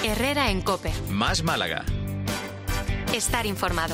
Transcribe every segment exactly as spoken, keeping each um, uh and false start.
Herrera en COPE. Más Málaga. Estar informado.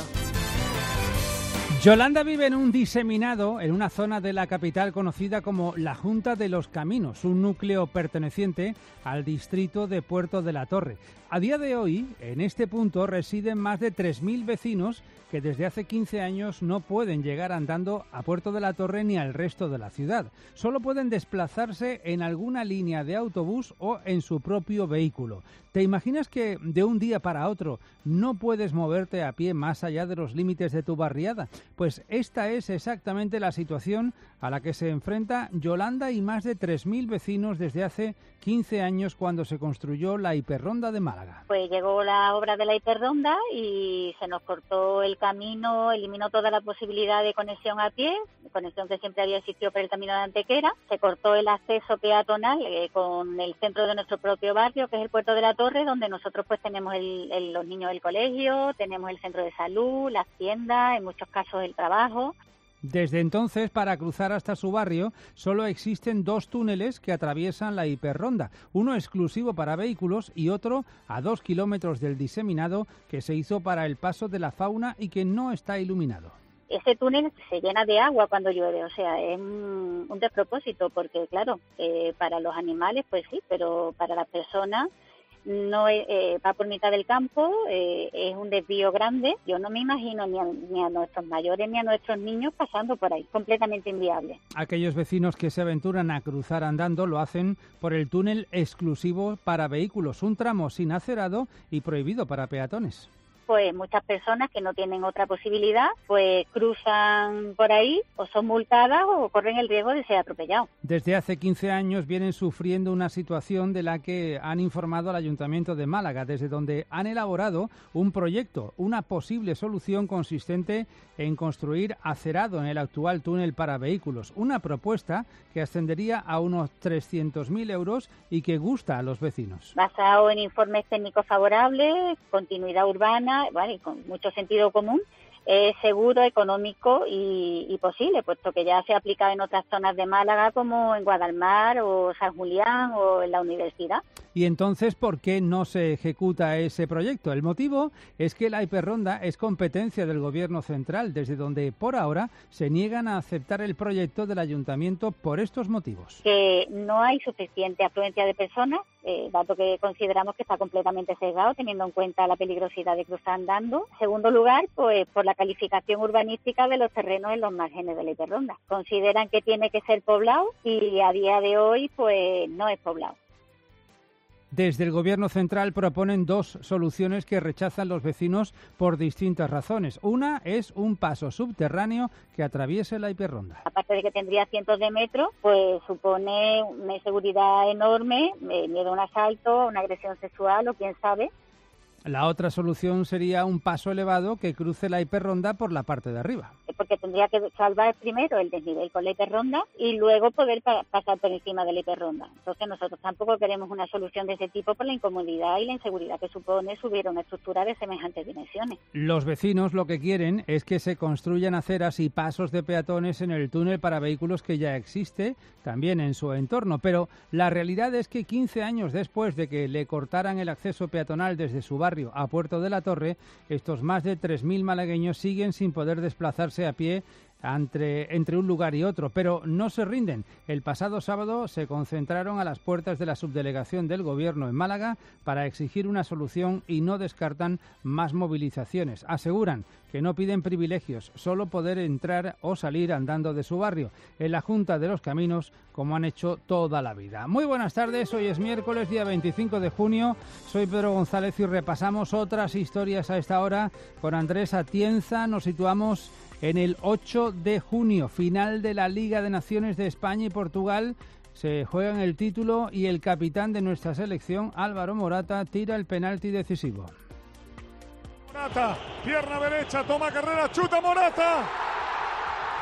Yolanda vive en un diseminado en una zona de la capital conocida como la Junta de los Caminos, un núcleo perteneciente al distrito de Puerto de la Torre. A día de hoy, en este punto residen más de tres mil vecinos que desde hace quince años no pueden llegar andando a Puerto de la Torre ni al resto de la ciudad. Solo pueden desplazarse en alguna línea de autobús o en su propio vehículo. ¿Te imaginas que de un día para otro no puedes moverte a pie más allá de los límites de tu barriada? Pues esta es exactamente la situación a la que se enfrenta Yolanda y más de tres mil vecinos desde hace quince años, cuando se construyó la hiperronda de Málaga. Pues llegó la obra de la hiperronda y se nos cortó el camino, eliminó toda la posibilidad de conexión a pie, conexión que siempre había existido por el camino de Antequera. Se cortó el acceso peatonal eh, con el centro de nuestro propio barrio, que es el Puerto de la Torre, donde nosotros pues tenemos el, el, los niños del colegio, tenemos el centro de salud, las tiendas, en muchos casos el trabajo. Desde entonces, para cruzar hasta su barrio, solo existen dos túneles que atraviesan la hiperronda, uno exclusivo para vehículos y otro a dos kilómetros del diseminado, que se hizo para el paso de la fauna y que no está iluminado. Ese túnel se llena de agua cuando llueve, o sea, es un, un despropósito, porque claro, eh, para los animales pues sí, pero para las personas no eh, va por mitad del campo, eh, es un desvío grande. Yo no me imagino ni a, ni a nuestros mayores ni a nuestros niños pasando por ahí, completamente inviable. Aquellos vecinos que se aventuran a cruzar andando lo hacen por el túnel exclusivo para vehículos, un tramo sin acerado y prohibido para peatones. Pues muchas personas que no tienen otra posibilidad, pues cruzan por ahí o son multadas o corren el riesgo de ser atropellados. Desde hace quince años vienen sufriendo una situación de la que han informado al Ayuntamiento de Málaga, desde donde han elaborado un proyecto, una posible solución consistente en construir acerado en el actual túnel para vehículos, una propuesta que ascendería a unos trescientos mil euros y que gusta a los vecinos. Basado en informes técnicos favorables, continuidad urbana, vale, con mucho sentido común, es seguro, económico y, y posible, puesto que ya se ha aplicado en otras zonas de Málaga como en Guadalmar o San Julián o en la universidad. Y entonces, ¿por qué no se ejecuta ese proyecto? El motivo es que la hiperronda es competencia del Gobierno central, desde donde por ahora se niegan a aceptar el proyecto del Ayuntamiento por estos motivos. Que no hay suficiente afluencia de personas, eh, dato que consideramos que está completamente sesgado, teniendo en cuenta la peligrosidad de cruzar andando. En segundo lugar, pues por la calificación urbanística de los terrenos en los márgenes de la hiperronda. Consideran que tiene que ser poblado y a día de hoy pues no es poblado. Desde el Gobierno central proponen dos soluciones que rechazan los vecinos por distintas razones. Una es un paso subterráneo que atraviese la hiperronda. Aparte de que tendría cientos de metros, pues supone una inseguridad enorme, miedo a un asalto, a una agresión sexual o quién sabe. La otra solución sería un paso elevado que cruce la hiperronda por la parte de arriba. Porque tendría que salvar primero el desnivel con la hiperronda y luego poder pa- pasar por encima de la hiperronda. Entonces nosotros tampoco queremos una solución de ese tipo por la incomodidad y la inseguridad que supone subir una estructura de semejantes dimensiones. Los vecinos lo que quieren es que se construyan aceras y pasos de peatones en el túnel para vehículos que ya existe, también en su entorno. Pero la realidad es que quince años después de que le cortaran el acceso peatonal desde su barrio a Puerto de la Torre, estos más de tres mil malagueños siguen sin poder desplazarse a pie entre, entre un lugar y otro, pero no se rinden. El pasado sábado se concentraron a las puertas de la subdelegación del Gobierno en Málaga para exigir una solución y no descartan más movilizaciones. Aseguran que no piden privilegios, solo poder entrar o salir andando de su barrio, en la Junta de los Caminos, como han hecho toda la vida. Muy buenas tardes, hoy es miércoles, día veinticinco de junio, soy Pedro González y repasamos otras historias a esta hora con Andrés Atienza. Nos situamos en el ocho de junio, final de la Liga de Naciones de España y Portugal. Se juegan el título y el capitán de nuestra selección, Álvaro Morata, tira el penalti decisivo. Morata, pierna derecha, toma carrera, chuta Morata.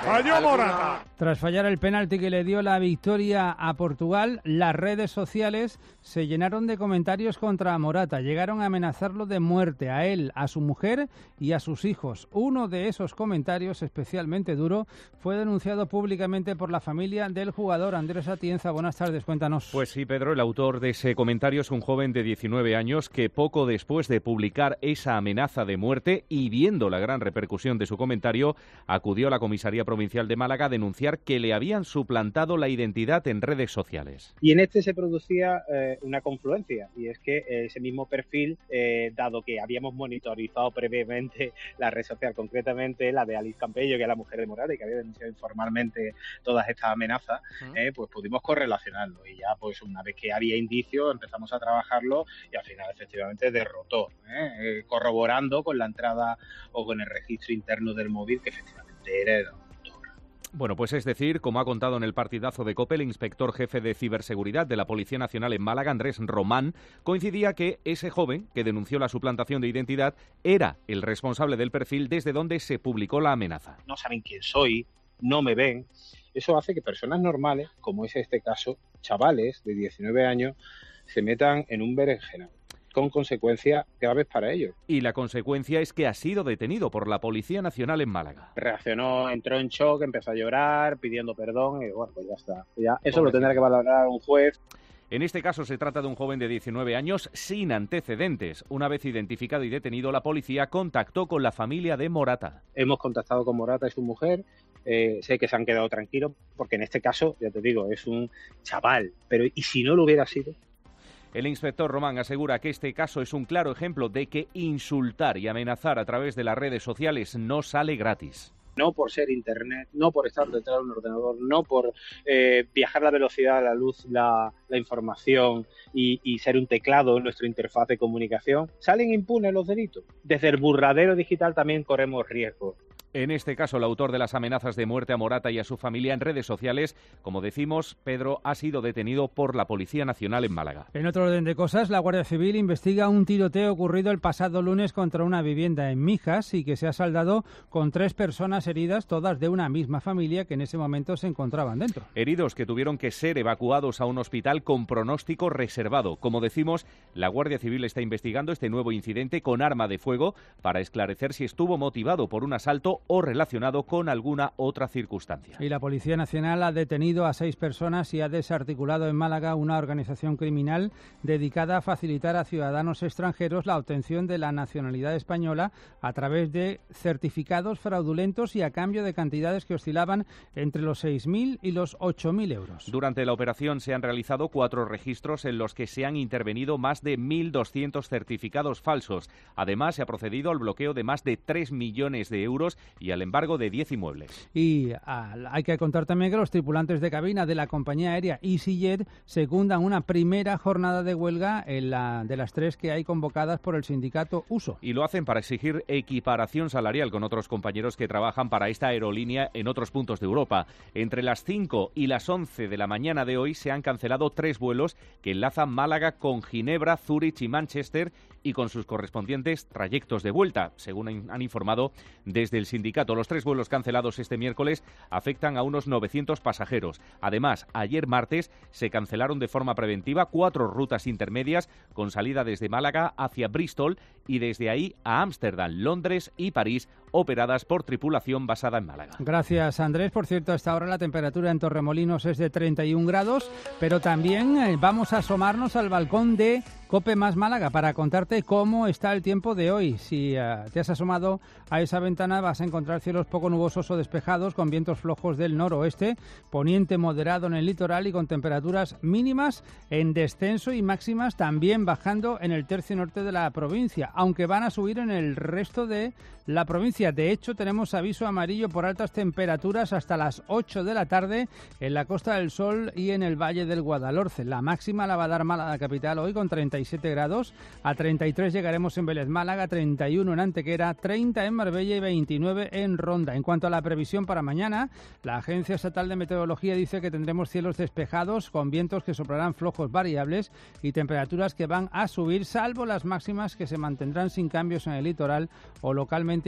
Falló Morata. Tras fallar el penalti que le dio la victoria a Portugal, las redes sociales se llenaron de comentarios contra Morata. Llegaron a amenazarlo de muerte a él, a su mujer y a sus hijos. Uno de esos comentarios, especialmente duro, fue denunciado públicamente por la familia del jugador. Andrés Atienza, buenas tardes, cuéntanos. Pues sí, Pedro, el autor de ese comentario es un joven de diecinueve años que poco después de publicar esa amenaza de muerte y viendo la gran repercusión de su comentario, acudió a la comisaría provincial de Málaga a denunciar que le habían suplantado la identidad en redes sociales. Y en este se producía eh, una confluencia, y es que eh, ese mismo perfil, eh, dado que habíamos monitorizado previamente la red social, concretamente la de Alice Campello, que es la mujer de Morata y que había denunciado informalmente todas estas amenazas, uh-huh. eh, pues pudimos correlacionarlo. Y ya, pues una vez que había indicios, empezamos a trabajarlo y al final efectivamente derrotó, ¿eh? Eh, corroborando con la entrada o con el registro interno del móvil que efectivamente era el autor. Bueno, pues es decir, como ha contado en el partidazo de COPE el inspector jefe de ciberseguridad de la Policía Nacional en Málaga, Andrés Román, coincidía que ese joven que denunció la suplantación de identidad era el responsable del perfil desde donde se publicó la amenaza. No saben quién soy, no me ven. Eso hace que personas normales, como es este caso, chavales de diecinueve años, se metan en un berenjenal, con consecuencias graves para ellos. Y la consecuencia es que ha sido detenido por la Policía Nacional en Málaga. Reaccionó, entró en shock, empezó a llorar, pidiendo perdón y bueno, pues ya está. Ya, eso lo tendrá que valorar un juez. En este caso se trata de un joven de diecinueve años sin antecedentes. Una vez identificado y detenido, la policía contactó con la familia de Morata. Hemos contactado con Morata y su mujer. Eh, sé que se han quedado tranquilos porque en este caso, ya te digo, es un chaval. Pero ¿y si no lo hubiera sido? El inspector Román asegura que este caso es un claro ejemplo de que insultar y amenazar a través de las redes sociales no sale gratis. No por ser internet, no por estar detrás de un ordenador, no por eh, viajar la velocidad de la luz, la, la información y, y ser un teclado en nuestra interfaz de comunicación, salen impunes los delitos. Desde el burladero digital también corremos riesgos. En este caso, el autor de las amenazas de muerte a Morata y a su familia en redes sociales, como decimos, Pedro, ha sido detenido por la Policía Nacional en Málaga. En otro orden de cosas, la Guardia Civil investiga un tiroteo ocurrido el pasado lunes contra una vivienda en Mijas y que se ha saldado con tres personas heridas, todas de una misma familia que en ese momento se encontraban dentro. Heridos que tuvieron que ser evacuados a un hospital con pronóstico reservado. Como decimos, la Guardia Civil está investigando este nuevo incidente con arma de fuego para esclarecer si estuvo motivado por un asalto o relacionado con alguna otra circunstancia. Y la Policía Nacional ha detenido a seis personas y ha desarticulado en Málaga una organización criminal dedicada a facilitar a ciudadanos extranjeros la obtención de la nacionalidad española a través de certificados fraudulentos y a cambio de cantidades que oscilaban entre los seis mil y los ocho mil euros. Durante la operación se han realizado cuatro registros en los que se han intervenido más de mil doscientos certificados falsos. Además, se ha procedido al bloqueo de más de tres millones de euros y al embargo de diez inmuebles. Y ah, hay que contar también que los tripulantes de cabina de la compañía aérea EasyJet secundan una primera jornada de huelga en la, de las tres que hay convocadas por el sindicato U S O. Y lo hacen para exigir equiparación salarial con otros compañeros que trabajan para esta aerolínea en otros puntos de Europa. Entre las cinco y las once de la mañana de hoy se han cancelado tres vuelos que enlazan Málaga con Ginebra, Zúrich y Manchester y con sus correspondientes trayectos de vuelta, según han informado desde el sindicato. Los tres vuelos cancelados este miércoles afectan a unos novecientos pasajeros. Además, ayer martes se cancelaron de forma preventiva cuatro rutas intermedias con salida desde Málaga hacia Bristol y desde ahí a Ámsterdam, Londres y París, operadas por tripulación basada en Málaga. Gracias, Andrés. Por cierto, hasta ahora la temperatura en Torremolinos es de treinta y un grados, pero también eh, vamos a asomarnos al balcón de COPE más Málaga para contarte cómo está el tiempo de hoy. Si uh, te has asomado a esa ventana vas a encontrar cielos poco nubosos o despejados con vientos flojos del noroeste, poniente moderado en el litoral y con temperaturas mínimas en descenso y máximas también bajando en el tercio norte de la provincia, aunque van a subir en el resto de la provincia. De hecho, tenemos aviso amarillo por altas temperaturas hasta las ocho de la tarde en la Costa del Sol y en el Valle del Guadalhorce. La máxima la va a dar Málaga capital hoy con treinta y siete grados, a treinta y tres llegaremos en Vélez Málaga, treinta y uno en Antequera, treinta en Marbella y veintinueve en Ronda. En cuanto a la previsión para mañana, la Agencia Estatal de Meteorología dice que tendremos cielos despejados con vientos que soplarán flojos variables y temperaturas que van a subir, salvo las máximas que se mantendrán sin cambios en el litoral o localmente incluso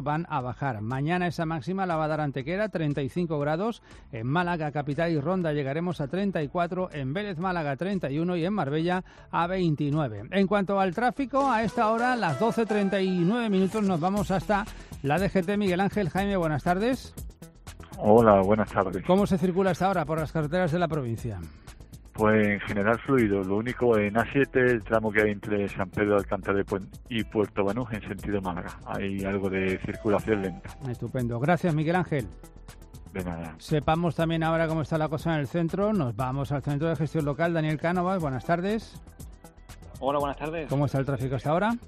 van a bajar. Mañana esa máxima la va a dar Antequera, treinta y cinco grados. En Málaga, capital y Ronda llegaremos a treinta y cuatro, en Vélez Málaga treinta y uno y en Marbella a veintinueve. En cuanto al tráfico, a esta hora, las doce treinta y nueve minutos, nos vamos hasta la D G T. Miguel Ángel. Jaime, buenas tardes. Hola, buenas tardes. ¿Cómo se circula hasta ahora por las carreteras de la provincia? Pues en general fluido, lo único en A siete, el tramo que hay entre San Pedro de Alcántara y Puerto Banús en sentido Málaga. Hay algo de circulación lenta. Estupendo. Gracias, Miguel Ángel. De nada. Sepamos también ahora cómo está la cosa en el centro. Nos vamos al Centro de Gestión Local. Daniel Cánovas, buenas tardes. Hola, buenas tardes. ¿Cómo está el tráfico hasta ahora?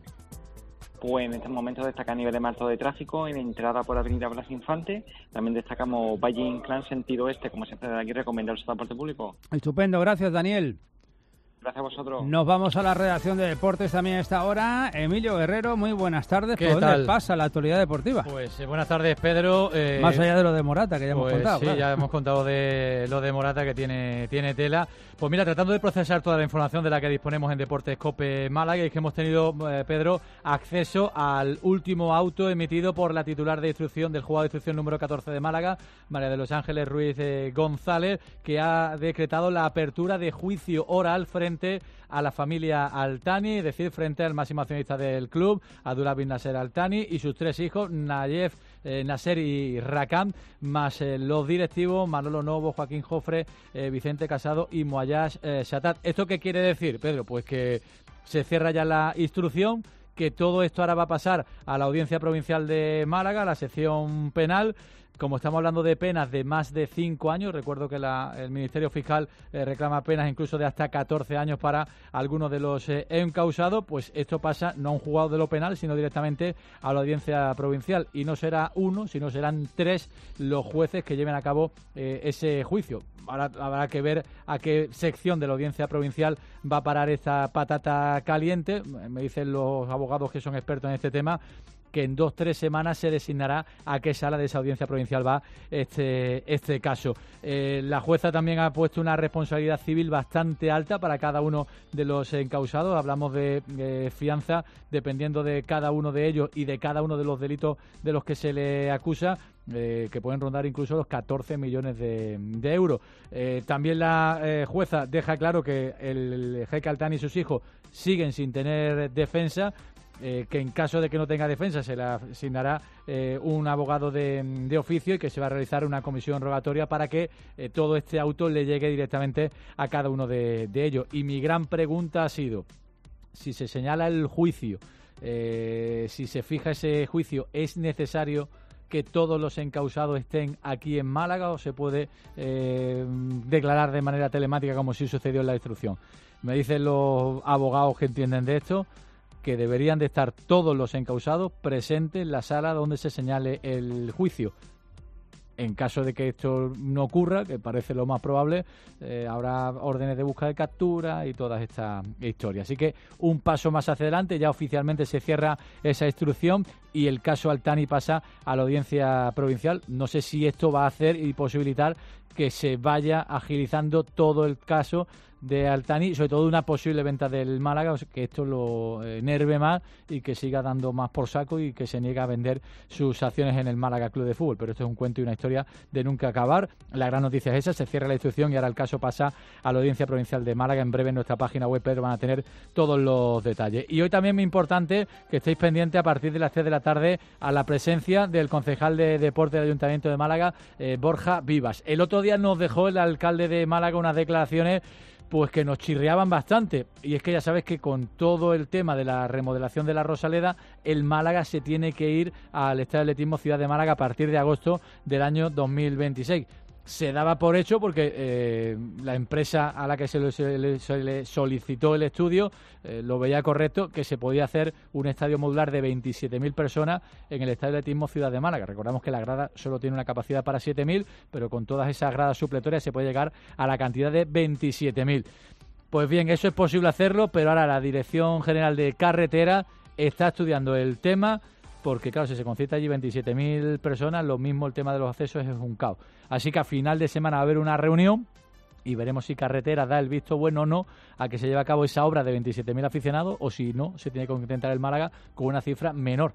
Pues en estos momentos destaca a nivel de marzo de tráfico en entrada por la avenida Blas Infante. También destacamos Valle Inclán, sentido este, como siempre de aquí recomendar el transporte público. Estupendo, gracias Daniel. Gracias a vosotros. Nos vamos a la redacción de deportes también a esta hora. Emilio Guerrero, muy buenas tardes. ¿Qué ¿Por tal? dónde pasa la actualidad deportiva? Pues eh, buenas tardes, Pedro. Eh, Más allá de lo de Morata, que ya pues, hemos contado. Sí, claro. ya hemos contado de lo de Morata, que tiene, tiene tela. Pues mira, tratando de procesar toda la información de la que disponemos en Deportes COPE Málaga, es que hemos tenido, eh, Pedro, acceso al último auto emitido por la titular de instrucción del juzgado de instrucción número catorce de Málaga, María de los Ángeles Ruiz eh, González, que ha decretado la apertura de juicio oral frente a la familia Altani, es decir, frente al máximo accionista del club, Abdullah bin Nasser Altani, y sus tres hijos, Nayef, eh, Nasser y Rakam, más eh, los directivos, Manolo Novo, Joaquín Jofre, eh, Vicente Casado y Moayash eh, Shatat. ¿Esto qué quiere decir, Pedro? Pues que se cierra ya la instrucción, que todo esto ahora va a pasar a la Audiencia Provincial de Málaga, a la sección penal. Como estamos hablando de penas de más de cinco años, recuerdo que la, el Ministerio Fiscal eh, reclama penas incluso de hasta catorce años para algunos de los eh, encausados, pues esto pasa no a un juzgado de lo penal, sino directamente a la Audiencia Provincial. Y no será uno, sino serán tres los jueces que lleven a cabo eh, ese juicio. Ahora habrá que ver a qué sección de la Audiencia Provincial va a parar esta patata caliente. Me dicen los abogados que son expertos en este tema que en dos, tres semanas se designará a qué sala de esa audiencia provincial va este, este caso. Eh, la jueza también ha puesto una responsabilidad civil bastante alta para cada uno de los encausados. Hablamos de eh, fianza dependiendo de cada uno de ellos y de cada uno de los delitos de los que se le acusa, eh, que pueden rondar incluso los catorce millones de, de euros. Eh, también la eh, jueza deja claro que el jeque Altani y sus hijos siguen sin tener defensa, Eh, que en caso de que no tenga defensa se le asignará eh, un abogado de, de oficio y que se va a realizar una comisión rogatoria para que eh, todo este auto le llegue directamente a cada uno de, de ellos. Y mi gran pregunta ha sido, si se señala el juicio, eh, si se fija ese juicio, ¿es necesario que todos los encausados estén aquí en Málaga o se puede eh, declarar de manera telemática como si sucedió en la instrucción? Me dicen los abogados que entienden de esto que deberían de estar todos los encausados presentes en la sala donde se señale el juicio. En caso de que esto no ocurra, que parece lo más probable, eh, habrá órdenes de búsqueda de captura y todas estas historias. Así que un paso más hacia adelante, ya oficialmente se cierra esa instrucción y el caso Altani pasa a la Audiencia Provincial. No sé si esto va a hacer y posibilitar que se vaya agilizando todo el caso de Altani, sobre todo una posible venta del Málaga, que esto lo enerve más y que siga dando más por saco y que se niegue a vender sus acciones en el Málaga Club de Fútbol. Pero esto es un cuento y una historia de nunca acabar. La gran noticia es esa, se cierra la instrucción y ahora el caso pasa a la Audiencia Provincial de Málaga. En breve en nuestra página web, Pedro, van a tener todos los detalles. Y hoy también es importante que estéis pendientes a partir de las tres de la tarde a la presencia del concejal de Deporte del Ayuntamiento de Málaga, eh, Borja Vivas. El otro día nos dejó el alcalde de Málaga unas declaraciones pues que nos chirriaban bastante, y es que ya sabes que con todo el tema de la remodelación de la Rosaleda, el Málaga se tiene que ir al Estadio de Atletismo Ciudad de Málaga a partir de agosto del año dos mil veintiséis. Se daba por hecho porque eh, la empresa a la que se le, se le, se le solicitó el estudio eh, lo veía correcto, que se podía hacer un estadio modular de veintisiete mil personas en el Estadio de Atletismo Ciudad de Málaga. Recordamos que la grada solo tiene una capacidad para siete mil, pero con todas esas gradas supletorias se puede llegar a la cantidad de veintisiete mil. Pues bien, eso es posible hacerlo, pero ahora la Dirección General de Carretera está estudiando el tema, porque claro, si se concita allí veintisiete mil personas, lo mismo el tema de los accesos es un caos. Así que a final de semana va a haber una reunión y veremos si Carretera da el visto bueno o no a que se lleve a cabo esa obra de veintisiete mil aficionados, o si no, se tiene que contentar el Málaga con una cifra menor.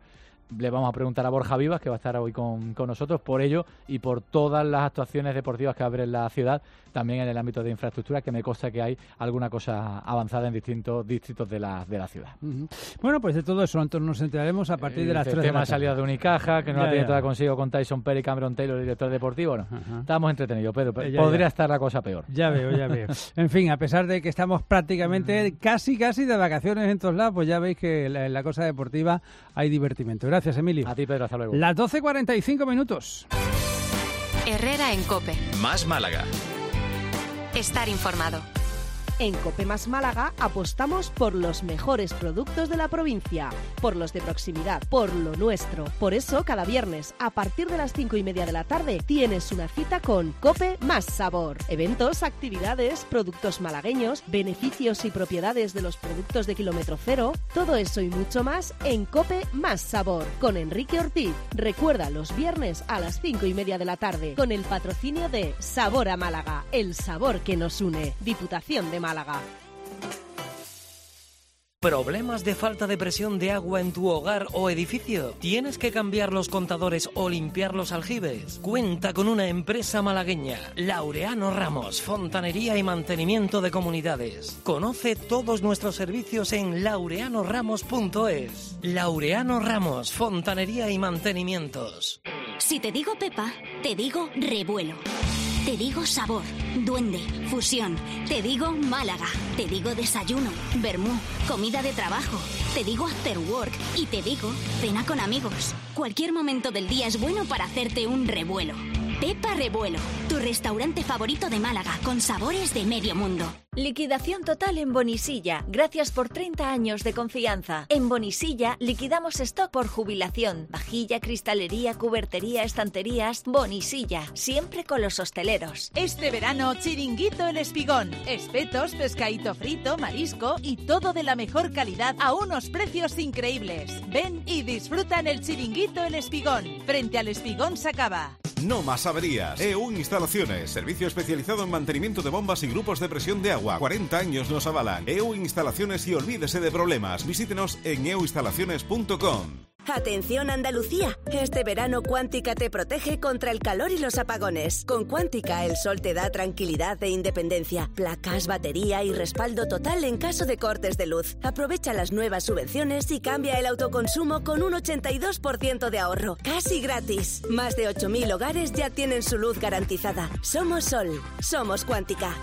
le vamos a preguntar a Borja Vivas, que va a estar hoy con, con nosotros, por ello y por todas las actuaciones deportivas que abre la ciudad, también en el ámbito de infraestructura, que me consta que hay alguna cosa avanzada en distintos distritos de la, de la ciudad. Uh-huh. Bueno, pues de todo eso entonces nos enteraremos a partir de las tres de la tarde. El tema de salida de Unicaja, que no ya, la tiene ya. toda consigo con Tyson Perry y Cameron Taylor, director deportivo. Bueno, uh-huh. Estamos entretenidos, Pedro, pero ya, podría ya. estar la cosa peor. Ya veo, ya veo. En fin, a pesar de que estamos prácticamente casi, casi de vacaciones en todos lados, pues ya veis que en la, la cosa deportiva hay divertimento. Gracias, Emilio. A ti, Pedro, hasta luego. Las doce cuarenta y cinco minutos. Herrera en COPE. Más Málaga. Estar informado. En COPE Más Málaga apostamos por los mejores productos de la provincia, por los de proximidad, por lo nuestro. Por eso, cada viernes, a partir de las cinco y media de la tarde, tienes una cita con COPE Más Sabor. Eventos, actividades, productos malagueños, beneficios y propiedades de los productos de kilómetro cero, todo eso y mucho más en COPE Más Sabor, con Enrique Ortiz. Recuerda, los viernes a las cinco y media de la tarde, con el patrocinio de Sabor a Málaga, el sabor que nos une. Diputación de Málaga. ¿Problemas de falta de presión de agua en tu hogar o edificio? ¿Tienes que cambiar los contadores o limpiar los aljibes? Cuenta con una empresa malagueña, Laureano Ramos, fontanería y mantenimiento de comunidades. Conoce todos nuestros servicios en laureano ramos punto es. Laureano Ramos, fontanería y mantenimientos. Si te digo Pepa, te digo revuelo. Te digo sabor, duende, fusión. Te digo Málaga. Te digo desayuno, vermú, comida de trabajo. Te digo after work y te digo cena con amigos. Cualquier momento del día es bueno para hacerte un revuelo. Pepa Revuelo, tu restaurante favorito de Málaga, con sabores de medio mundo. Liquidación total en Bonisilla. Gracias por treinta años de confianza. En Bonisilla liquidamos stock por jubilación. Vajilla, cristalería, cubertería, estanterías. Bonisilla, siempre con los hosteleros. Este verano, Chiringuito El Espigón. Espetos, pescadito frito, marisco y todo de la mejor calidad a unos precios increíbles. Ven y disfruta en el Chiringuito El Espigón. Frente al Espigón Sacaba. No más averías. E U Instalaciones, servicio especializado en mantenimiento de bombas y grupos de presión de agua. cuarenta años nos avalan. E U Instalaciones y olvídese de problemas. Visítenos en e u instalaciones punto com. Atención Andalucía, este verano Cuántica te protege contra el calor y los apagones. Con Cuántica el sol te da tranquilidad e independencia, placas, batería y respaldo total en caso de cortes de luz. Aprovecha las nuevas subvenciones y cambia el autoconsumo con un ochenta y dos por ciento de ahorro, casi gratis. Más de ocho mil hogares ya tienen su luz garantizada. Somos Sol, somos Cuántica.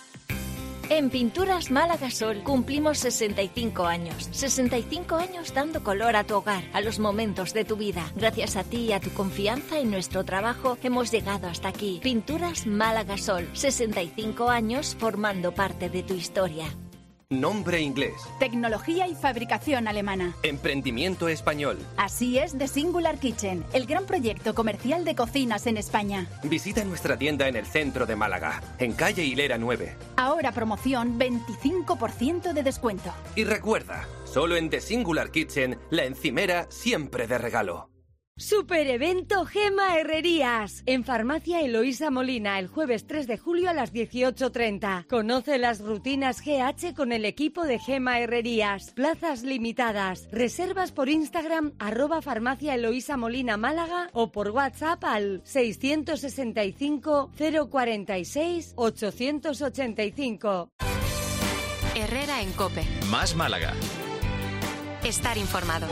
En Pinturas Málaga Sol cumplimos sesenta y cinco años. sesenta y cinco años dando color a tu hogar, a los momentos de tu vida. Gracias a ti y a tu confianza en nuestro trabajo hemos llegado hasta aquí. Pinturas Málaga Sol, sesenta y cinco años formando parte de tu historia. Nombre inglés. Tecnología y fabricación alemana. Emprendimiento español. Así es The Singular Kitchen, el gran proyecto comercial de cocinas en España. Visita nuestra tienda en el centro de Málaga, en calle Hilera nueve. Ahora promoción veinticinco por ciento de descuento. Y recuerda, solo en The Singular Kitchen, la encimera siempre de regalo. Super evento Gema Herrerías en Farmacia Eloísa Molina el jueves tres de julio a las dieciocho treinta. Conoce las rutinas G H con el equipo de Gema Herrerías. Plazas limitadas. Reservas por Instagram arroba Farmacia Eloísa Molina Málaga o por WhatsApp al seiscientos sesenta y cinco cero cuarenta y seis ochocientos ochenta y cinco. Herrera en COPE. Más Málaga. Estar informado.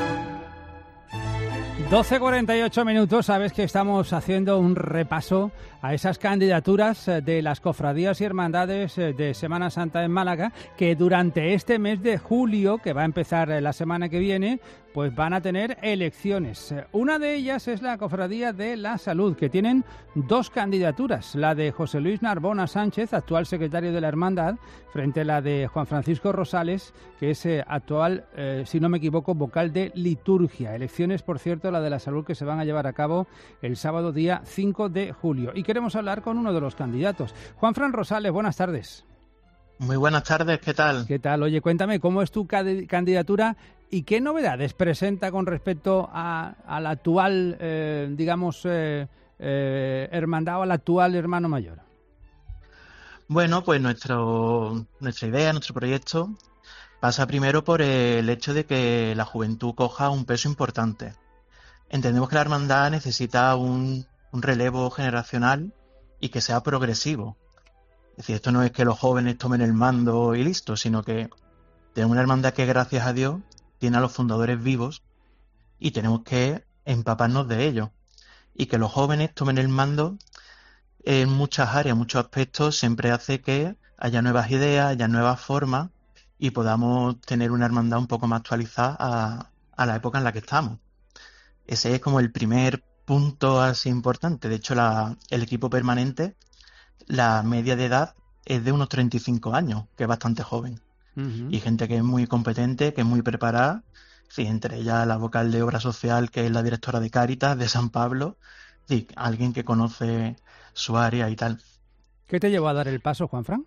doce cuarenta y ocho minutos, sabes que estamos haciendo un repaso a esas candidaturas de las cofradías y hermandades de Semana Santa en Málaga, que durante este mes de julio, que va a empezar la semana que viene, pues van a tener elecciones. Una de ellas es la Cofradía de la Salud, que tienen dos candidaturas, la de José Luis Narbona Sánchez, actual secretario de la Hermandad, frente a la de Juan Francisco Rosales, que es eh, actual, eh, si no me equivoco, vocal de liturgia. Elecciones, por cierto, la de la Salud, que se van a llevar a cabo el sábado día cinco de julio. Y queremos hablar con uno de los candidatos. Juan Fran Rosales, buenas tardes. Muy buenas tardes, ¿qué tal? ¿Qué tal? Oye, cuéntame, ¿cómo es tu candidatura y qué novedades presenta con respecto a, al actual, eh, digamos, eh, eh, hermandad o al actual hermano mayor? Bueno, pues nuestro, nuestra idea, nuestro proyecto pasa primero por el hecho de que la juventud coja un peso importante. entendemos que la hermandad necesita un, un relevo generacional y que sea progresivo. Es decir, esto no es que los jóvenes tomen el mando y listo, sino que tenemos una hermandad que, gracias a Dios, tiene a los fundadores vivos y tenemos que empaparnos de ellos. Y que los jóvenes tomen el mando en muchas áreas, muchos aspectos, siempre hace que haya nuevas ideas, haya nuevas formas y podamos tener una hermandad un poco más actualizada a, a la época en la que estamos. Ese es como el primer punto así importante. De hecho, la, el equipo permanente, la media de edad es de unos treinta y cinco años, que es bastante joven. Uh-huh. Y gente que es muy competente, que es muy preparada. Sí, entre ellas la vocal de Obra Social, que es la directora de Cáritas de San Pablo. Sí, alguien que conoce su área y tal. ¿Qué te llevó a dar el paso, Juanfran?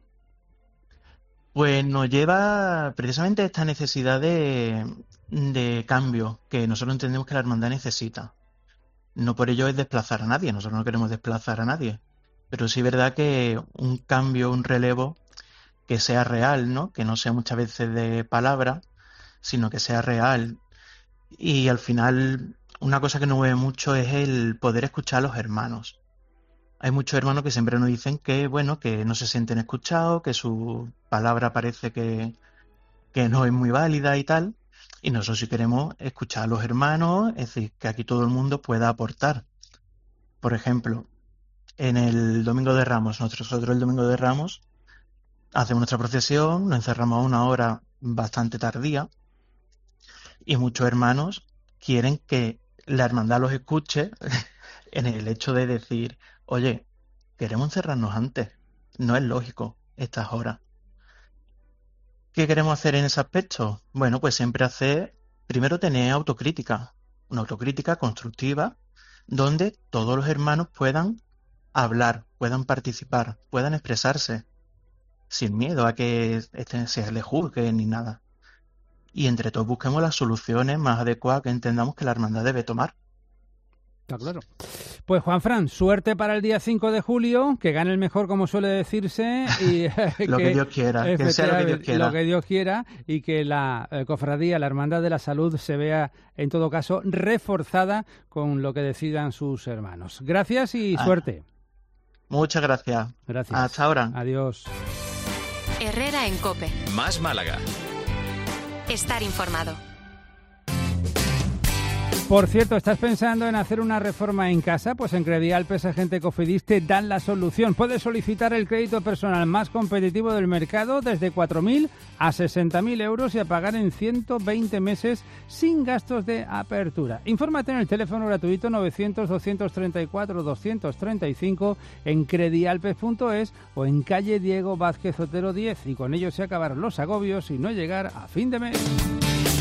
Pues nos lleva precisamente esta necesidad de, de cambio que nosotros entendemos que la hermandad necesita. No por ello es desplazar a nadie, nosotros no queremos desplazar a nadie. Pero sí es verdad que un cambio, un relevo que sea real, ¿no? Que no sea muchas veces de palabra, sino que sea real. Y al final, una cosa que nos mueve mucho es el poder escuchar a los hermanos. Hay muchos hermanos que siempre nos dicen que, bueno, que no se sienten escuchados, que su palabra parece que, que no es muy válida y tal. Y nosotros sí queremos escuchar a los hermanos, es decir, que aquí todo el mundo pueda aportar. Por ejemplo, en el Domingo de Ramos, nosotros el Domingo de Ramos hacemos nuestra procesión, nos encerramos a una hora bastante tardía y muchos hermanos quieren que la hermandad los escuche en el hecho de decir, oye, queremos encerrarnos antes, no es lógico estas horas. ¿Qué queremos hacer en ese aspecto? Bueno, pues siempre hacer, primero tener autocrítica, una autocrítica constructiva, donde todos los hermanos puedan hablar, puedan participar, puedan expresarse, sin miedo a que este, se les juzgue ni nada. Y entre todos busquemos las soluciones más adecuadas que entendamos que la hermandad debe tomar. Está claro. Pues Juanfran, suerte para el día cinco de julio, que gane el mejor, como suele decirse. Y, lo que, que Dios quiera, que sea lo que Dios quiera. Lo que Dios quiera, y que la eh, cofradía, la Hermandad de la Salud, se vea, en todo caso, reforzada con lo que decidan sus hermanos. Gracias y ah, suerte. Muchas gracias. Gracias. Hasta ahora. Adiós. Herrera en COPE. Más Málaga. Estar informado. Por cierto, ¿estás pensando en hacer una reforma en casa? Pues en Credialpes Agente Cofidis te dan la solución. Puedes solicitar el crédito personal más competitivo del mercado desde cuatro mil a sesenta mil euros y a pagar en ciento veinte meses sin gastos de apertura. Infórmate en el teléfono gratuito novecientos, doscientos treinta y cuatro, doscientos treinta y cinco en credialpes punto es o en calle Diego Vázquez Otero diez, y con ello se acabaron los agobios y no llegar a fin de mes.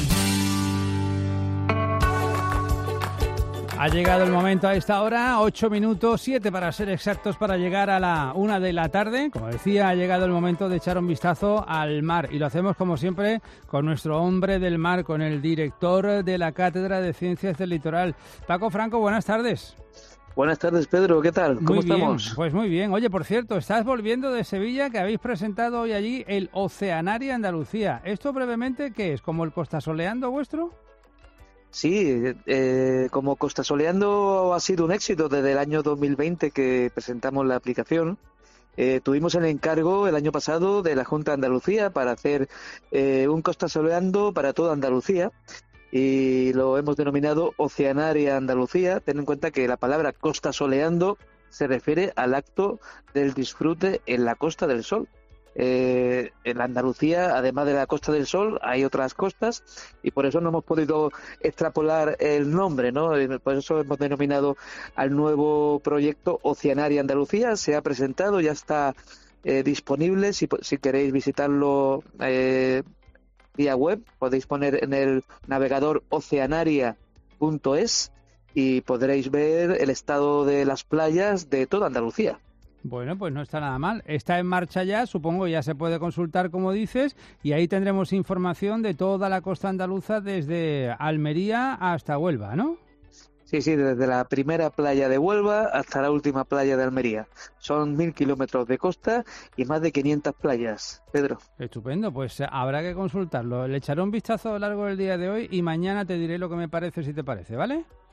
Ha llegado el momento a esta hora, ocho minutos, siete para ser exactos, para llegar a la una de la tarde. Como decía, ha llegado el momento de echar un vistazo al mar y lo hacemos como siempre con nuestro hombre del mar, con el director de la Cátedra de Ciencias del Litoral. Paco Franco, buenas tardes. Buenas tardes, Pedro, ¿qué tal? ¿Cómo muy estamos? Bien, pues muy bien. Oye, por cierto, estás volviendo de Sevilla, que habéis presentado hoy allí el Oceanaria Andalucía. ¿Esto brevemente qué es? ¿Como el Costasoleando vuestro? Sí, eh, como Costasoleando ha sido un éxito desde el año dos mil veinte que presentamos la aplicación. Eh, tuvimos el encargo el año pasado de la Junta de Andalucía para hacer eh, un Costasoleando para toda Andalucía y lo hemos denominado Oceanaria Andalucía. Ten en cuenta que la palabra Costasoleando se refiere al acto del disfrute en la Costa del Sol. Eh, en la Andalucía, además de la Costa del Sol, hay otras costas y por eso no hemos podido extrapolar el nombre, ¿no? Por eso hemos denominado al nuevo proyecto Oceanaria Andalucía. Se ha presentado, ya está eh, disponible. Si, si queréis visitarlo eh, vía web, podéis poner en el navegador oceanaria punto es y podréis ver el estado de las playas de toda Andalucía. Bueno, pues no está nada mal. Está en marcha ya, supongo ya se puede consultar, como dices, y ahí tendremos información de toda la costa andaluza desde Almería hasta Huelva, ¿no? Sí, sí, desde la primera playa de Huelva hasta la última playa de Almería. Son mil kilómetros de costa y más de quinientas playas, Pedro. Estupendo, pues habrá que consultarlo. Le echaré un vistazo a lo largo del día de hoy y mañana te diré lo que me parece, si te parece, ¿vale?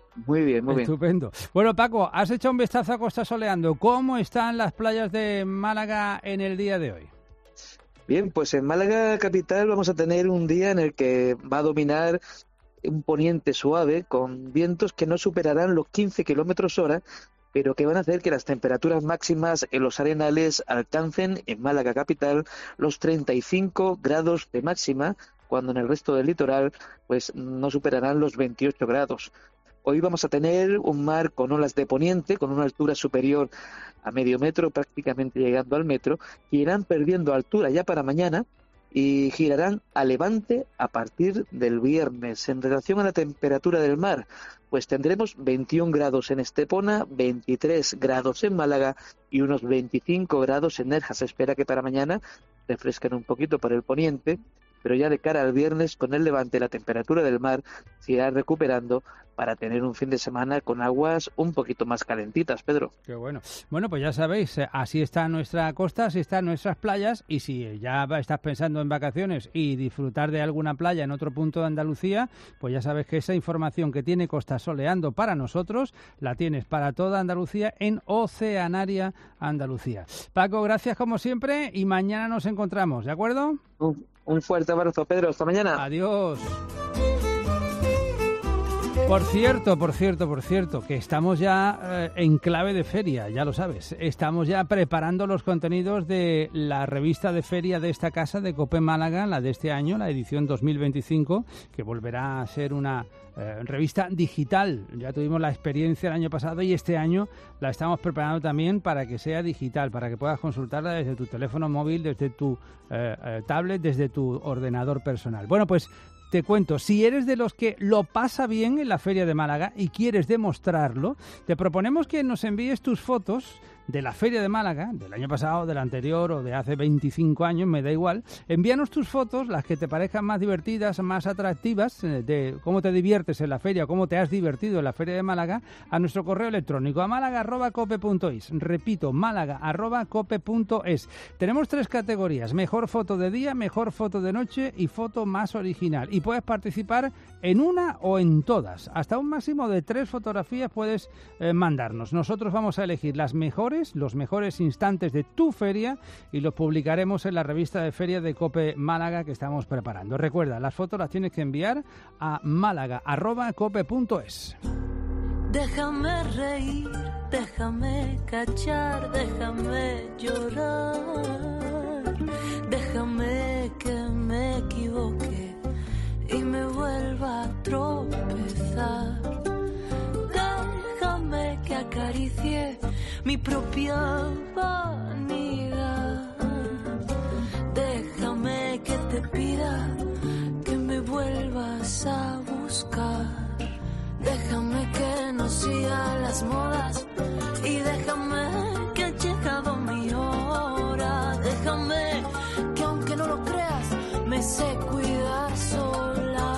Muy bien, muy bien. Estupendo. Bueno, Paco, has hecho un vistazo a Costa Soleando. ¿Cómo están las playas de Málaga en el día de hoy? Bien, pues en Málaga capital vamos a tener un día en el que va a dominar un poniente suave con vientos que no superarán los quince kilómetros hora, pero que van a hacer que las temperaturas máximas en los arenales alcancen en Málaga capital los treinta y cinco grados de máxima, cuando en el resto del litoral pues no superarán los veintiocho grados. Hoy vamos a tener un mar con olas de poniente, con una altura superior a medio metro, prácticamente llegando al metro, que irán perdiendo altura ya para mañana y girarán a levante a partir del viernes. En relación a la temperatura del mar, pues tendremos veintiún grados en Estepona, veintitrés grados en Málaga y unos veinticinco grados en Nerja. Se espera que para mañana refresquen un poquito por el poniente, pero ya de cara al viernes, con el levante, la temperatura del mar se irá recuperando para tener un fin de semana con aguas un poquito más calentitas, Pedro. Qué bueno. Bueno, pues ya sabéis, así está nuestra costa, así están nuestras playas, y si ya estás pensando en vacaciones y disfrutar de alguna playa en otro punto de Andalucía, pues ya sabes que esa información que tiene Costa Soleando para nosotros, la tienes para toda Andalucía en Oceanaria Andalucía. Paco, gracias como siempre, y mañana nos encontramos, ¿de acuerdo? Un, un fuerte abrazo, Pedro. Hasta mañana. Adiós. Por cierto, por cierto, por cierto, que estamos ya eh, en clave de feria, ya lo sabes. Estamos ya preparando los contenidos de la revista de feria de esta casa, de COPE Málaga, la de este año, la edición dos mil veinticinco, que volverá a ser una eh, revista digital. Ya tuvimos la experiencia el año pasado y este año la estamos preparando también para que sea digital, para que puedas consultarla desde tu teléfono móvil, desde tu eh, eh, tablet, desde tu ordenador personal. Bueno, pues te cuento, si eres de los que lo pasa bien en la Feria de Málaga y quieres demostrarlo, te proponemos que nos envíes tus fotos de la Feria de Málaga, del año pasado, del anterior o de hace veinticinco años, me da igual. Envíanos tus fotos, las que te parezcan más divertidas, más atractivas, de cómo te diviertes en la feria, cómo te has divertido en la Feria de Málaga, a nuestro correo electrónico, a málaga arroba cope punto es. Repito, málaga arroba cope punto es. Tenemos tres categorías: mejor foto de día, mejor foto de noche y foto más original. Y puedes participar en una o en todas. Hasta un máximo de tres fotografías puedes eh, mandarnos. Nosotros vamos a elegir las mejores, los mejores instantes de tu feria, y los publicaremos en la revista de feria de COPE Málaga que estamos preparando. Recuerda, las fotos las tienes que enviar a málaga arroba cope punto es. Déjame reír, déjame cachar, déjame llorar, déjame que me equivoque y me vuelva a tropezar. Déjame que acaricie mi propia vanidad. Déjame que te pida que me vuelvas a buscar. Déjame que no siga las modas y déjame que ha llegado mi hora. Déjame que aunque no lo creas, me sé cuidar sola.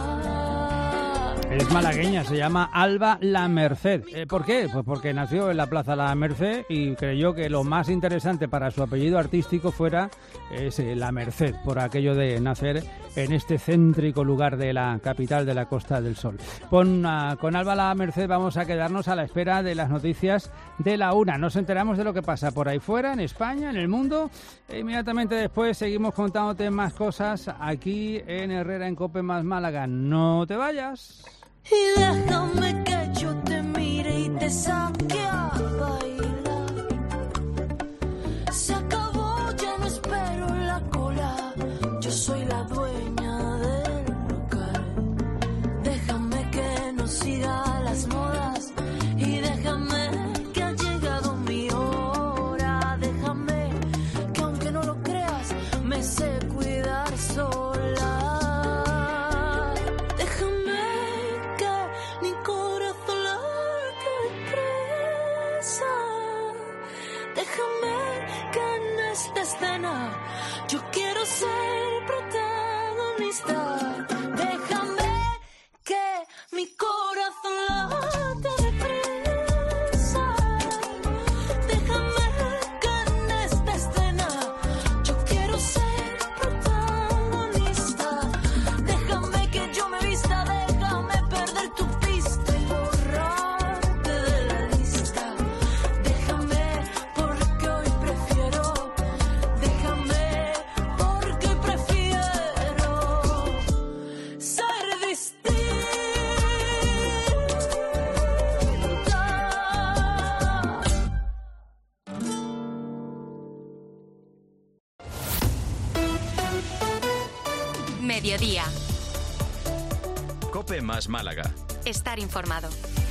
Es malagueña, se llama Alba La Merced. Eh, ¿Por qué? Pues porque nació en la Plaza La Merced y creyó que lo más interesante para su apellido artístico fuera ese, La Merced, por aquello de nacer en este céntrico lugar de la capital de la Costa del Sol. Con, uh, con Alba La Merced vamos a quedarnos a la espera de las noticias de la una. Nos enteramos de lo que pasa por ahí fuera, en España, en el mundo. E inmediatamente después seguimos contándote más cosas aquí en Herrera en COPE más Málaga. No te vayas. Y déjame que yo te mire y te saque a bailar. Se acabó, ya no espero la cola. Yo soy la dueña del local. Déjame que no siga las modas y déjame que ha llegado mi hora. Déjame que aunque no lo creas, me sé cuidar sola. Esta escena, yo quiero ser protagonista. Déjame que mi corazón late deprisa. Déjame que en esta escena yo quiero ser protagonista. Déjame que yo me vista, déjame perder tu pista y borrar. mediodía. COPE más Málaga. Estar informado.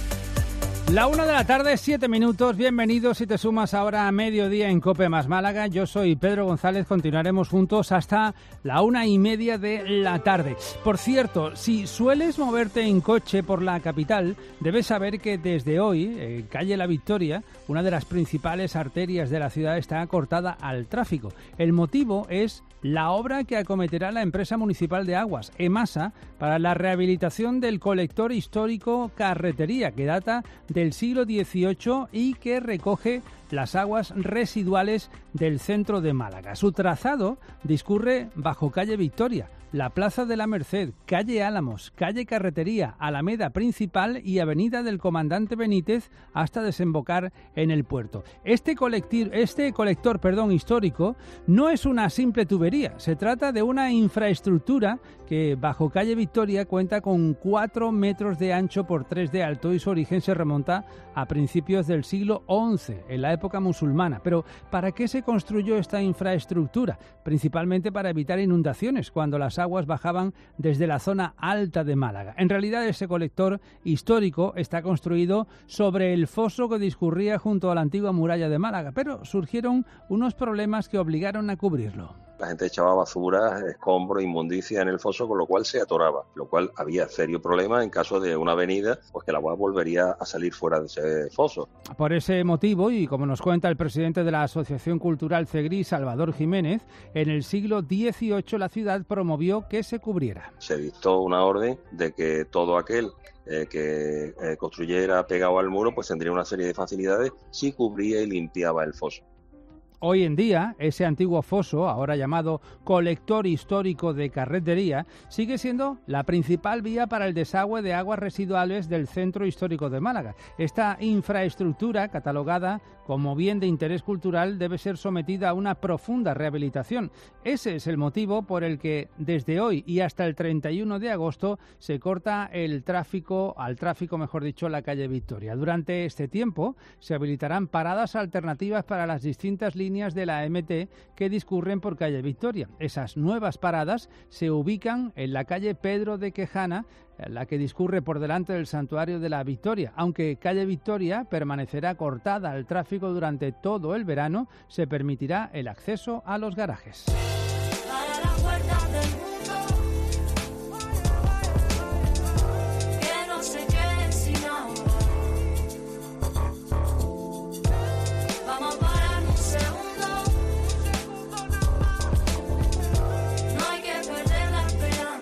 La una de la tarde, siete minutos. Bienvenidos si te sumas ahora a mediodía en COPE más Málaga. Yo soy Pedro González. Continuaremos juntos hasta la una y media de la tarde. Por cierto, si sueles moverte en coche por la capital, debes saber que desde hoy, eh, calle La Victoria, una de las principales arterias de la ciudad, está cortada al tráfico. El motivo es la obra que acometerá la empresa municipal de aguas, EMASA, para la rehabilitación del colector histórico Carretería, que data del siglo dieciocho y que recoge las aguas residuales del centro de Málaga. Su trazado discurre bajo calle Victoria, la Plaza de la Merced, calle Álamos, calle Carretería, Alameda Principal y Avenida del Comandante Benítez hasta desembocar en el puerto. Este, colectir, este colector perdón, histórico no es una simple tubería, se trata de una infraestructura que bajo calle Victoria cuenta con cuatro metros de ancho por tres de alto y su origen se remonta a principios del siglo once, en la época musulmana. Pero ¿para qué se construyó esta infraestructura? Principalmente para evitar inundaciones cuando las aguas bajaban desde la zona alta de Málaga. En realidad ese colector histórico está construido sobre el foso que discurría junto a la antigua muralla de Málaga, pero surgieron unos problemas que obligaron a cubrirlo. La gente echaba basura, escombros, inmundicia en el foso, con lo cual se atoraba, lo cual había serio problema en caso de una avenida, pues que el agua volvería a salir fuera de ese foso. Por ese motivo, y como nos cuenta el presidente de la Asociación Cultural Cegrí, Salvador Jiménez, en el siglo dieciocho la ciudad promovió que se cubriera. Se dictó una orden de que todo aquel eh, que eh, construyera pegado al muro, pues tendría una serie de facilidades si cubría y limpiaba el foso. Hoy en día, ese antiguo foso, ahora llamado colector histórico de Carretería, sigue siendo la principal vía para el desagüe de aguas residuales del centro histórico de Málaga. Esta infraestructura, catalogada como bien de interés cultural, debe ser sometida a una profunda rehabilitación. Ese es el motivo por el que desde hoy y hasta el treinta y uno de agosto se corta el tráfico, al tráfico, mejor dicho, la calle Victoria. Durante este tiempo se habilitarán paradas alternativas para las distintas líneas de la M T que discurren por calle Victoria. Esas nuevas paradas se ubican en la calle Pedro de Quejana, la que discurre por delante del Santuario de la Victoria. Aunque calle Victoria permanecerá cortada al tráfico durante todo el verano, se permitirá el acceso a los garajes. Para las puertas del mundo, que no se queden sin agua. Vamos a parar un segundo, no hay que perder la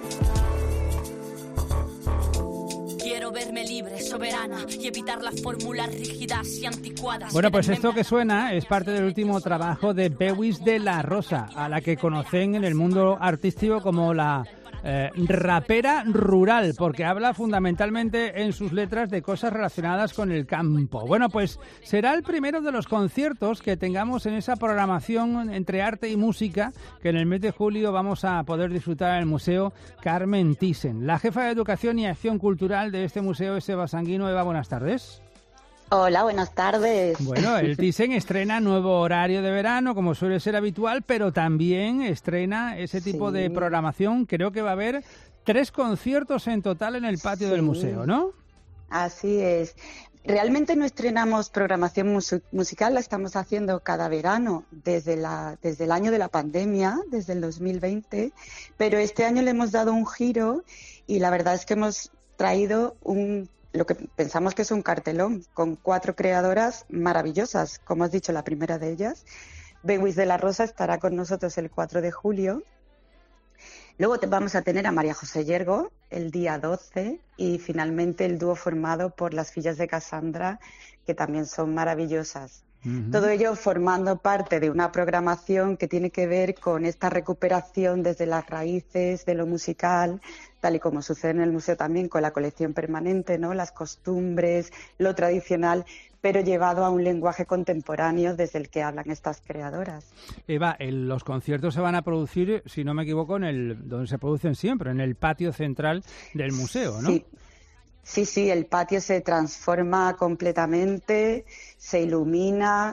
esperanza. Quiero verme libre, soberana y evitar las fórmulas rígidas y anticuadas. Bueno, pues esto que suena es parte del último trabajo de Bewis de la Rosa, a la que conocen en el mundo artístico como la eh, rapera rural, porque habla fundamentalmente en sus letras de cosas relacionadas con el campo. Bueno, pues será el primero de los conciertos que tengamos en esa programación entre arte y música que en el mes de julio vamos a poder disfrutar en el Museo Carmen Thyssen. La jefa de Educación y Acción Cultural de este museo es Eva Sanguino. Eva, buenas tardes. Hola, buenas tardes. Bueno, el Thyssen estrena nuevo horario de verano, como suele ser habitual, pero también estrena ese tipo sí. de programación. Creo que va a haber tres conciertos en total en el patio sí. del museo, ¿no? Así es. Realmente no estrenamos programación mus- musical, la estamos haciendo cada verano desde, la, desde el año de la pandemia, desde el dos mil veinte, pero este año le hemos dado un giro y la verdad es que hemos traído un lo que pensamos que es un cartelón con cuatro creadoras maravillosas. Como has dicho, la primera de ellas, Bewis de la Rosa, estará con nosotros el cuatro de julio. Luego te vamos a tener a María José Yergo el día doce y finalmente el dúo formado por las Fillas de Cassandra, que también son maravillosas. Uh-huh. Todo ello formando parte de una programación que tiene que ver con esta recuperación desde las raíces de lo musical, tal y como sucede en el museo también con la colección permanente, ¿no? Las costumbres, lo tradicional, pero llevado a un lenguaje contemporáneo desde el que hablan estas creadoras. Eva, el, los conciertos se van a producir, si no me equivoco, en el donde se producen siempre, en el patio central del museo, ¿no? Sí. Sí, sí, el patio se transforma completamente, se ilumina,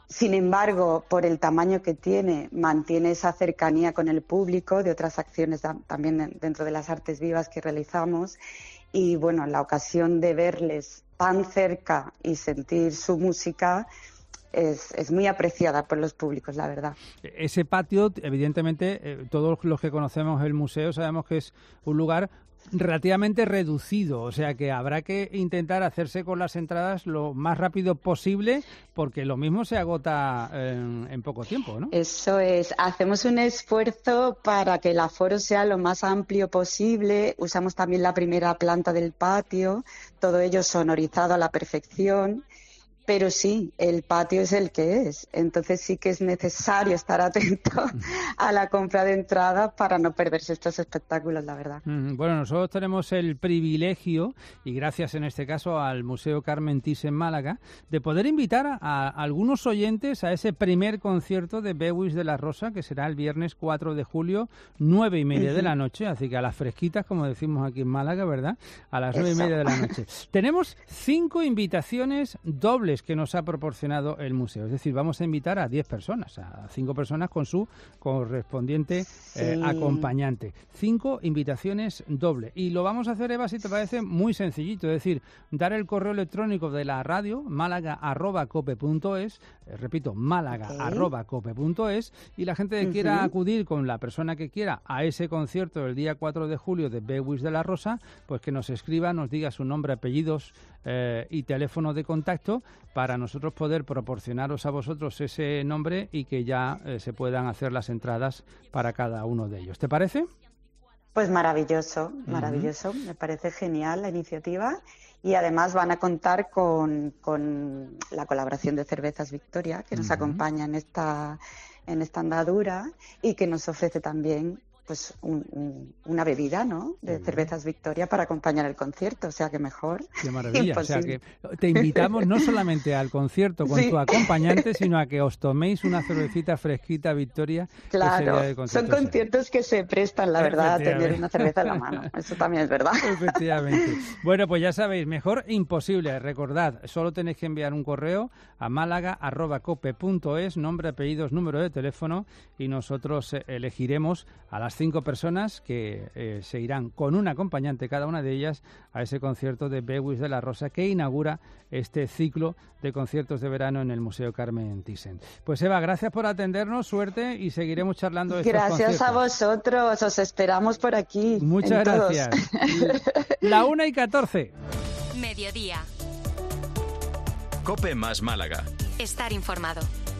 Sin embargo, por el tamaño que tiene, mantiene esa cercanía con el público de otras acciones también dentro de las artes vivas que realizamos. Y bueno, la ocasión de verles tan cerca y sentir su música es, es muy apreciada por los públicos, la verdad. Ese patio, evidentemente, eh, todos los que conocemos el museo sabemos que es un lugar relativamente reducido, o sea que habrá que intentar hacerse con las entradas lo más rápido posible porque lo mismo se agota en, en poco tiempo, ¿no? Eso es, hacemos un esfuerzo para que el aforo sea lo más amplio posible, usamos también la primera planta del patio, todo ello sonorizado a la perfección. Pero sí, el patio es el que es, entonces sí que es necesario estar atento a la compra de entradas para no perderse estos espectáculos, la verdad. Bueno, nosotros tenemos el privilegio, y gracias en este caso al Museo Carmen Thyssen Málaga, de poder invitar a, a algunos oyentes a ese primer concierto de Bewis de la Rosa, que será el viernes cuatro de julio, nueve y media de la noche, así que a las fresquitas, como decimos aquí en Málaga, ¿verdad? A las nueve y media de la noche. Tenemos cinco invitaciones dobles que nos ha proporcionado el museo. Es decir, vamos a invitar a diez personas, a cinco personas con su correspondiente sí. eh, acompañante. Cinco invitaciones dobles. Y lo vamos a hacer, Eva, si te parece, muy sencillito. Es decir, dar el correo electrónico de la radio, málaga arroba cope punto es, eh, repito, málaga arroba cope punto es, y la gente que uh-huh. quiera acudir con la persona que quiera a ese concierto el día cuatro de julio de Bewis de la Rosa, pues que nos escriba, nos diga su nombre, apellidos eh, y teléfono de contacto para nosotros poder proporcionaros a vosotros ese nombre y que ya eh, se puedan hacer las entradas para cada uno de ellos. ¿Te parece? Pues maravilloso, maravilloso. Uh-huh. Me parece genial la iniciativa y además van a contar con, con la colaboración de Cervezas Victoria, que nos uh-huh. acompaña en esta, en esta andadura y que nos ofrece también pues un, un, una bebida, ¿no? De Cervezas Victoria para acompañar el concierto, o sea que mejor. Qué maravilla, o sea que te invitamos no solamente al concierto con sí. tu acompañante, sino a que os toméis una cervecita fresquita Victoria. Claro, son conciertos que se prestan, la verdad, a tener una cerveza en la mano, eso también es verdad. Efectivamente. Bueno, pues ya sabéis, mejor imposible, recordad, solo tenéis que enviar un correo a málaga arroba cope punto es, nombre, apellidos, número de teléfono, y nosotros elegiremos a las cinco personas que eh, se irán con un acompañante cada una de ellas a ese concierto de Bewis de la Rosa que inaugura este ciclo de conciertos de verano en el Museo Carmen Thyssen. Pues Eva, gracias por atendernos, suerte y seguiremos charlando de estos Gracias a vosotros, os esperamos por aquí. Muchas gracias. La una y catorce. Mediodía. COPE más Málaga. Estar informado.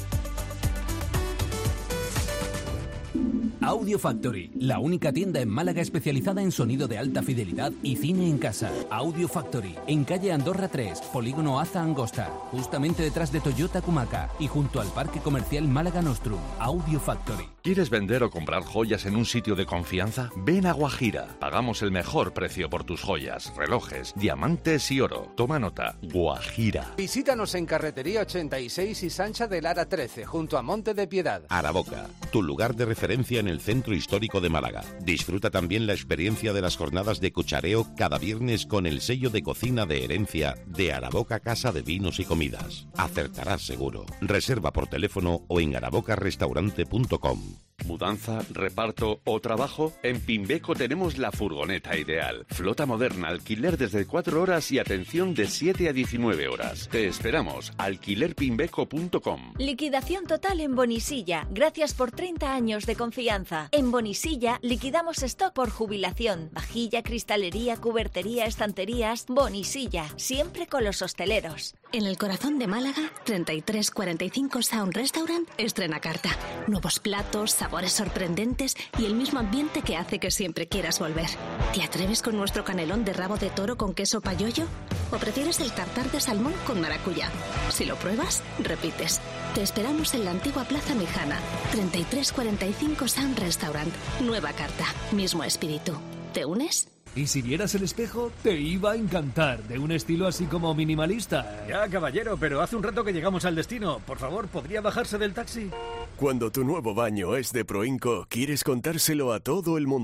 Audio Factory, la única tienda en Málaga especializada en sonido de alta fidelidad y cine en casa. Audio Factory, en calle Andorra tres, polígono Aza Angosta, justamente detrás de Toyota Kumaca y junto al Parque Comercial Málaga Nostrum. Audio Factory. ¿Quieres vender o comprar joyas en un sitio de confianza? Ven a Guajira. Pagamos el mejor precio por tus joyas, relojes, diamantes y oro. Toma nota. Guajira. Visítanos en Carretería ochenta y seis y Sancha de Lara trece, junto a Monte de Piedad. Araboca, tu lugar de referencia en el centro histórico de Málaga. Disfruta también la experiencia de las jornadas de cuchareo cada viernes con el sello de cocina de herencia de Araboca Casa de Vinos y Comidas. Acertarás seguro. Reserva por teléfono o en araboca restaurante punto com. ¿Mudanza, reparto o trabajo? En Pimbeco tenemos la furgoneta ideal. Flota moderna, alquiler desde cuatro horas y atención de siete a diecinueve horas. Te esperamos. alquiler pimbeco punto com. Liquidación total en Bonisilla. Gracias por treinta años de confianza. En Bonisilla liquidamos stock por jubilación. Vajilla, cristalería, cubertería, estanterías. Bonisilla. Siempre con los hosteleros. En el corazón de Málaga, treinta y tres cuarenta y cinco Sound Restaurant estrena carta. Nuevos platos, sabores sorprendentes y el mismo ambiente que hace que siempre quieras volver. ¿Te atreves con nuestro canelón de rabo de toro con queso payollo? ¿O prefieres el tartar de salmón con maracuyá? Si lo pruebas, repites. Te esperamos en la antigua Plaza Mijana. treinta y tres cuarenta y cinco Sound Restaurant. Nueva carta, mismo espíritu. ¿Te unes? Y si vieras el espejo, te iba a encantar, de un estilo así como minimalista. Ya, caballero, pero hace un rato que llegamos al destino. Por favor, ¿podría bajarse del taxi? Cuando tu nuevo baño es de Proinco, quieres contárselo a todo el mundo.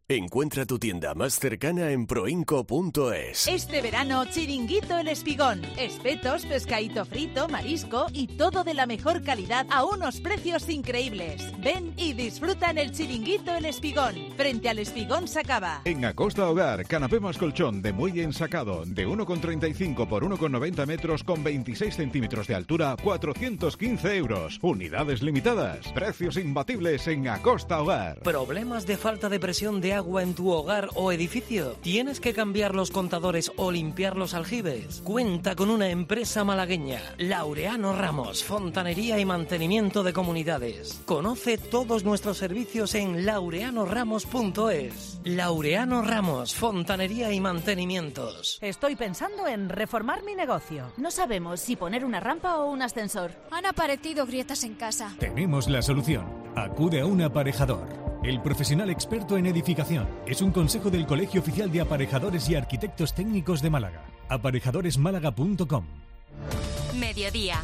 Encuentra tu tienda más cercana en proinco punto es. Este verano, Chiringuito El Espigón. Espetos, pescadito frito, marisco y todo de la mejor calidad a unos precios increíbles. Ven y disfruta en el Chiringuito El Espigón, frente al Espigón Sacaba. En Acosta Hogar, canapé más colchón de muelle ensacado de uno coma treinta y cinco por uno coma noventa metros con veintiséis centímetros de altura, cuatrocientos quince euros. Unidades limitadas. Precios imbatibles en Acosta Hogar. ¿Problemas de falta de presión de agua en tu hogar o edificio? ¿Tienes que cambiar los contadores o limpiar los aljibes? Cuenta con una empresa malagueña, Laureano Ramos, fontanería y mantenimiento de comunidades. Conoce todos nuestros servicios en laureano ramos punto es. Laureano Ramos, fontanería y mantenimientos. Estoy pensando en reformar mi negocio. No sabemos si poner una rampa o un ascensor. Han aparecido grietas en casa. Tenemos la solución. Acude a un aparejador. El profesional experto en edificación. Es un consejo del Colegio Oficial de Aparejadores y Arquitectos Técnicos de Málaga. aparejadores málaga punto com. Mediodía.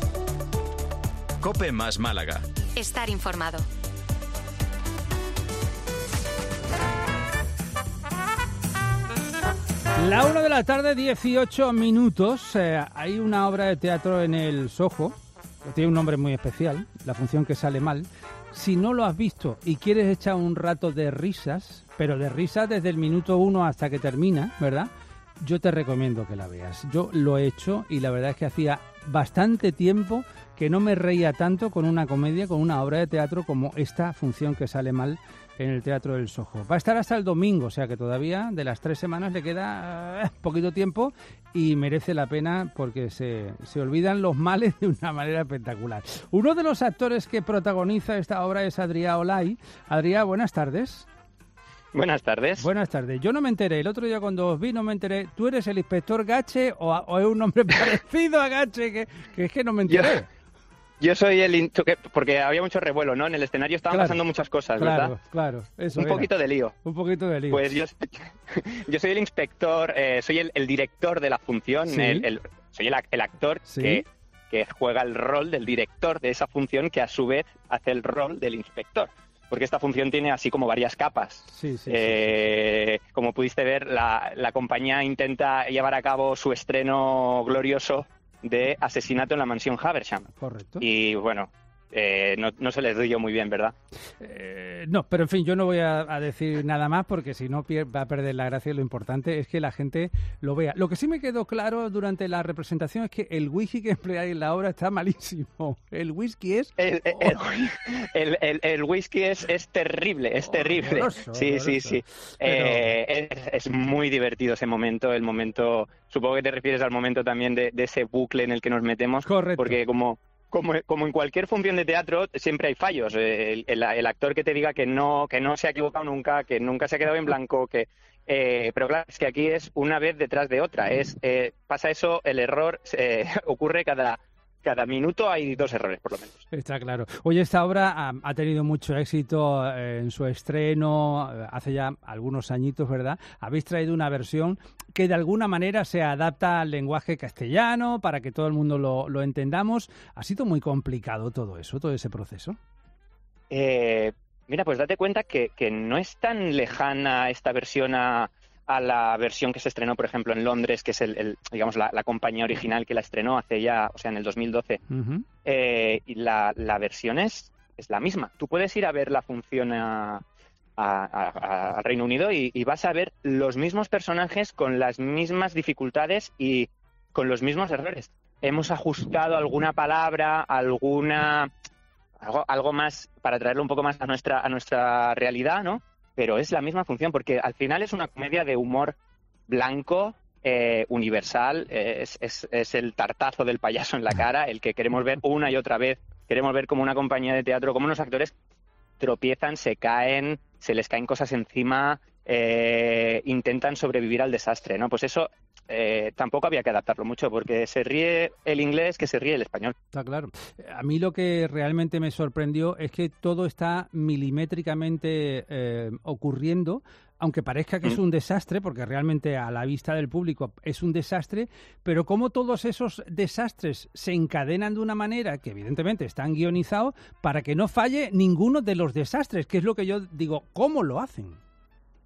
COPE más Málaga. Estar informado. La una de la tarde, dieciocho minutos. Eh, hay una obra de teatro en el Soho. Tiene un nombre muy especial, La función que sale mal. Si no lo has visto y quieres echar un rato de risas, pero de risas desde el minuto uno hasta que termina, ¿verdad? Yo te recomiendo que la veas. Yo lo he hecho y la verdad es que hacía bastante tiempo que no me reía tanto con una comedia, con una obra de teatro como esta función que sale mal en el Teatro del Soho. Va a estar hasta el domingo, o sea que todavía de las tres semanas le queda uh, poquito tiempo y merece la pena porque se, se olvidan los males de una manera espectacular. Uno de los actores que protagoniza esta obra es Adrià Olay. Adrià, buenas tardes. Buenas tardes. Buenas tardes. Yo no me enteré, el otro día cuando os vi no me enteré. ¿Tú eres el inspector Gache o, o es un nombre parecido a Gache? Que, que es que no me enteré. Yo... Yo soy el... Porque había mucho revuelo, ¿no? En el escenario estaban claro, pasando muchas cosas, claro, ¿verdad? Claro, eso Un era. poquito de lío. Un poquito de lío. Pues yo, yo soy el inspector, eh, soy el, el director de la función, ¿Sí? el, el, soy el, el actor ¿Sí? que, que juega el rol del director de esa función, que a su vez hace el rol del inspector. Porque esta función tiene así como varias capas. Sí, sí, eh, sí. Como pudiste ver, la, la compañía intenta llevar a cabo su estreno glorioso de Asesinato en la mansión Haversham. Correcto. Y bueno... Eh, no, no se les doy yo muy bien, ¿verdad? Eh, no, pero en fin, yo no voy a, a decir nada más porque si no pier- va a perder la gracia y lo importante es que la gente lo vea. Lo que sí me quedó claro durante la representación es que el whisky que empleáis en la obra está malísimo. El whisky es... El, el, el, el, el whisky es, es terrible, es terrible. Horroroso, sí, horroroso. sí, sí. Pero... Eh, es, es muy divertido ese momento, el momento... Supongo que te refieres al momento también de, de ese bucle en el que nos metemos. Correcto. Porque como... Como, como en cualquier función de teatro, siempre hay fallos. El, el, el actor que te diga que no, que no se ha equivocado nunca, que nunca se ha quedado en blanco, que eh, pero claro, es que aquí es una vez detrás de otra. Es eh, pasa eso, el error eh, ocurre cada cada minuto, hay dos errores por lo menos. Está claro. Oye, esta obra ha, ha tenido mucho éxito eh, en su estreno eh, hace ya algunos añitos, ¿verdad? Habéis traído una versión que de alguna manera se adapta al lenguaje castellano para que todo el mundo lo, lo entendamos. ¿Ha sido muy complicado todo eso, todo ese proceso? Eh, mira, pues date cuenta que, que no es tan lejana esta versión a, a la versión que se estrenó, por ejemplo, en Londres, que es el, el digamos la, la compañía original que la estrenó hace ya, o sea, en el dos mil doce. Uh-huh. Eh, y la, la versión es, es la misma. Tú puedes ir a ver la función a, a, a, a Reino Unido y, y vas a ver los mismos personajes con las mismas dificultades y con los mismos errores. Hemos ajustado alguna palabra, alguna algo, algo más para traerlo un poco más a nuestra a nuestra realidad, ¿no? Pero es la misma función, porque al final es una comedia de humor blanco, eh, universal, eh, es, es, es el tartazo del payaso en la cara, el que queremos ver una y otra vez. Queremos ver como una compañía de teatro, como unos actores tropiezan, se caen, se les caen cosas encima, eh, intentan sobrevivir al desastre, ¿no? Pues eso eh, tampoco había que adaptarlo mucho, porque se ríe el inglés que se ríe el español. Está claro. A mí lo que realmente me sorprendió es que todo está milimétricamente eh, ocurriendo, aunque parezca que es un desastre, porque realmente a la vista del público es un desastre, pero cómo todos esos desastres se encadenan de una manera que evidentemente están guionizados para que no falle ninguno de los desastres, que es lo que yo digo, ¿cómo lo hacen?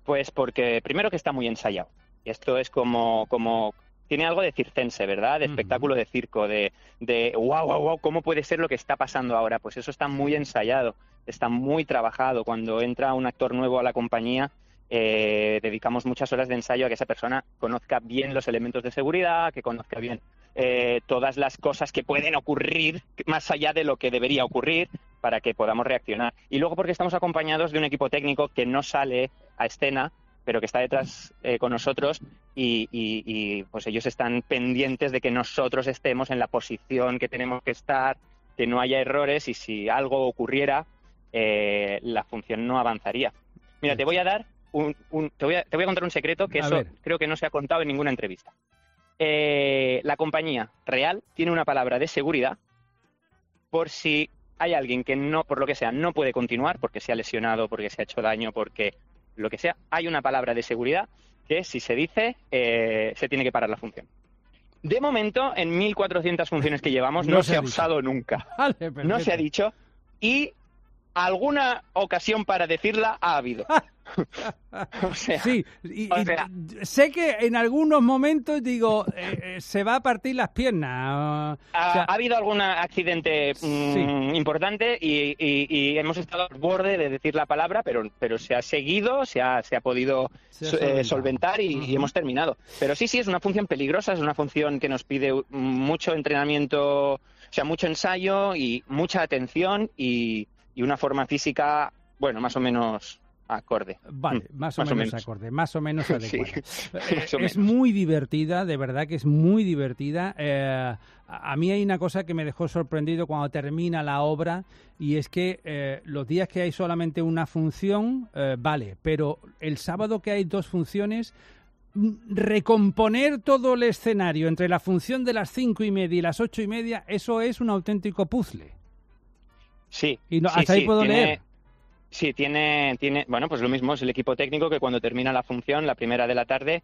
Pues porque, primero, que está muy ensayado. Esto es como... como tiene algo de circense, ¿verdad? De espectáculo de circo, de, de wow, wow, wow, ¿cómo puede ser lo que está pasando ahora? Pues eso está muy ensayado, está muy trabajado. Cuando entra un actor nuevo a la compañía, eh, dedicamos muchas horas de ensayo a que esa persona conozca bien los elementos de seguridad, que conozca bien eh, todas las cosas que pueden ocurrir más allá de lo que debería ocurrir para que podamos reaccionar. Y luego porque estamos acompañados de un equipo técnico que no sale a escena, pero que está detrás eh, con nosotros y, y, y pues ellos están pendientes de que nosotros estemos en la posición que tenemos que estar, que no haya errores y si algo ocurriera, eh, la función no avanzaría. Mira, te voy a dar un, un te, voy a, te voy a contar un secreto que A eso ver. creo que no se ha contado en ninguna entrevista. Eh, la compañía real tiene una palabra de seguridad por si hay alguien que no, por lo que sea, no puede continuar porque se ha lesionado, porque se ha hecho daño, porque lo que sea, hay una palabra de seguridad que si se dice, eh, se tiene que parar la función. De momento, en mil cuatrocientas funciones que llevamos, no, no se, se ha usado nunca. Vale, no se ha dicho y alguna ocasión para decirla ha habido. O sea, sí, y, o sea, y sé que en algunos momentos digo, eh, eh, se va a partir las piernas. Uh, ha, o sea, ha habido algún accidente mmm, sí. importante y, y, y hemos estado al borde de decir la palabra, pero, pero se ha seguido, se ha, se ha podido se ha solventado. Eh, solventar y, uh-huh. y hemos terminado. Pero sí, sí, es una función peligrosa, es una función que nos pide mucho entrenamiento, o sea, mucho ensayo y mucha atención y, y una forma física, bueno, más o menos... acorde. Vale, más o, más menos, o menos acorde, más o menos adecuada. Sí, eh, más o es menos. muy divertida, de verdad que es muy divertida. Eh, a mí hay una cosa que me dejó sorprendido cuando termina la obra y es que eh, los días que hay solamente una función, eh, vale, pero el sábado que hay dos funciones, recomponer todo el escenario entre la función de las cinco y media y las ocho y media, eso es un auténtico puzzle. Sí. Y no, sí, hasta ahí sí, puedo tiene... leer. Sí, tiene, tiene, bueno, pues lo mismo, es el equipo técnico que cuando termina la función, la primera de la tarde,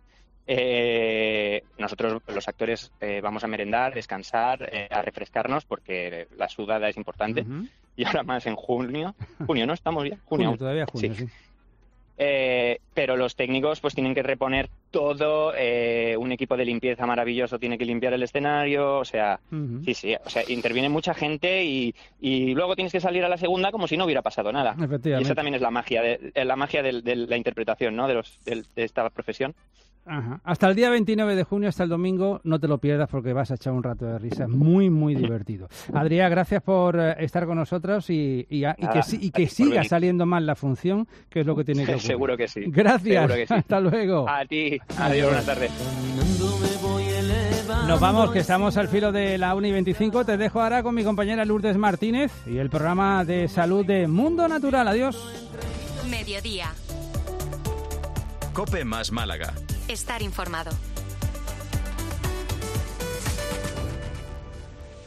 eh, nosotros los actores eh, vamos a merendar, descansar, eh, a refrescarnos, porque la sudada es importante, uh-huh. y ahora más en junio, junio, ¿no? Estamos ya, junio. junio todavía junio, sí. sí. Eh, pero los técnicos pues tienen que reponer todo, eh, un equipo de limpieza maravilloso tiene que limpiar el escenario, o sea, uh-huh. sí, sí, o sea, interviene mucha gente y, y luego tienes que salir a la segunda como si no hubiera pasado nada. Y esa también es la magia, de, la magia de, de la interpretación, ¿no? De, los, de, de esta profesión. Ajá. Hasta el día veintinueve de junio, hasta el domingo, no te lo pierdas porque vas a echar un rato de risa. Muy, muy divertido. Adrián, gracias por uh, estar con nosotros y, y, y que, y que siga saliendo mal la función, que es lo que tiene que ocurrir. Seguro que sí. Gracias. Que sí. Hasta luego. A ti. Adiós, buenas tardes. Nos vamos, que estamos al filo de la una y veinticinco. Te dejo ahora con mi compañera Lourdes Martínez y el programa de salud de Mundo Natural. Adiós. Mediodía. COPE más Málaga. Estar informado.